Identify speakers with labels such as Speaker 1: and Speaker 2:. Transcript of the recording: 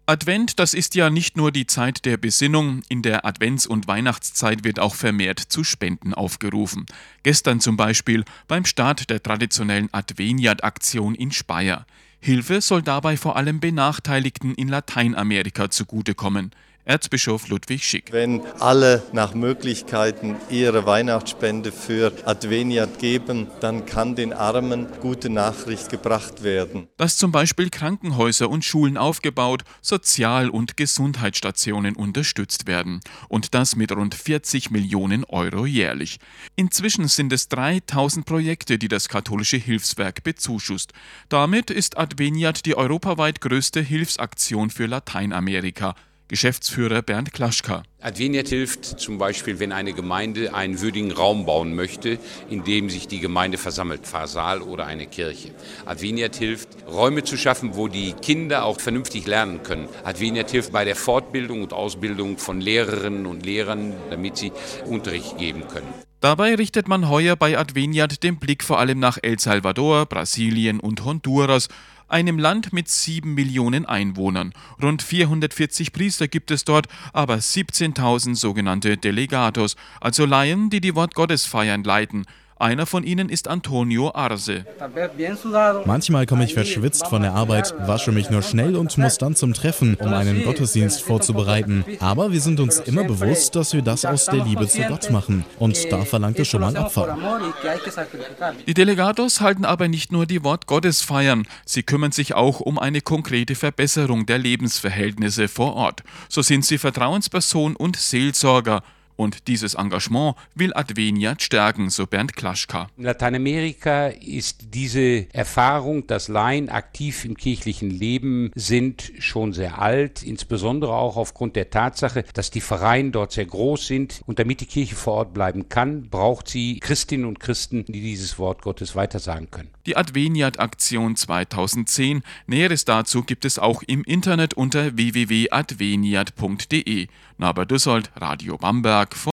Speaker 1: Advent, das ist ja nicht nur die Zeit der Besinnung. In der Advents- und Weihnachtszeit wird auch vermehrt zu Spenden aufgerufen. Gestern zum Beispiel beim Start der traditionellen Adveniat-Aktion in Speyer. Hilfe soll dabei vor allem Benachteiligten in Lateinamerika zugutekommen. Erzbischof Ludwig Schick.
Speaker 2: Wenn alle nach Möglichkeiten ihre Weihnachtsspende für Adveniat geben, dann kann den Armen gute Nachricht gebracht werden.
Speaker 1: Dass zum Beispiel Krankenhäuser und Schulen aufgebaut, Sozial- und Gesundheitsstationen unterstützt werden. Und das mit rund 40 Millionen Euro jährlich. Inzwischen sind es 3000 Projekte, die das katholische Hilfswerk bezuschusst. Damit ist Adveniat die europaweit größte Hilfsaktion für Lateinamerika. Geschäftsführer Bernd Klaschka.
Speaker 3: Adveniat hilft zum Beispiel, wenn eine Gemeinde einen würdigen Raum bauen möchte, in dem sich die Gemeinde versammelt, Pfarrsaal oder eine Kirche. Adveniat hilft, Räume zu schaffen, wo die Kinder auch vernünftig lernen können. Adveniat hilft bei der Fortbildung und Ausbildung von Lehrerinnen und Lehrern, damit sie Unterricht geben können.
Speaker 1: Dabei richtet man heuer bei Adveniat den Blick vor allem nach El Salvador, Brasilien und Honduras, einem Land mit 7 Millionen Einwohnern. Rund 440 Priester gibt es dort, aber 17.000 sogenannte Delegados, also Laien, die Wortgottesfeiern leiten. Einer von ihnen ist Antonio Arce.
Speaker 4: Manchmal komme ich verschwitzt von der Arbeit, wasche mich nur schnell und muss dann zum Treffen, um einen Gottesdienst vorzubereiten. Aber wir sind uns immer bewusst, dass wir das aus der Liebe zu Gott machen. Und da verlangt es schon mal Opfer.
Speaker 1: Die Delegados halten aber nicht nur die Wortgottesfeiern. Sie kümmern sich auch um eine konkrete Verbesserung der Lebensverhältnisse vor Ort. So sind sie Vertrauensperson und Seelsorger. Und dieses Engagement will Adveniat stärken, so Bernd Klaschka.
Speaker 3: In Lateinamerika ist diese Erfahrung, dass Laien aktiv im kirchlichen Leben sind, schon sehr alt. Insbesondere auch aufgrund der Tatsache, dass die Vereine dort sehr groß sind. Und damit die Kirche vor Ort bleiben kann, braucht sie Christinnen und Christen, die dieses Wort Gottes weitersagen können.
Speaker 1: Die Adveniat-Aktion 2010. Näheres dazu gibt es auch im Internet unter www.adveniat.de. Norbert Dussold, Radio Bamberg.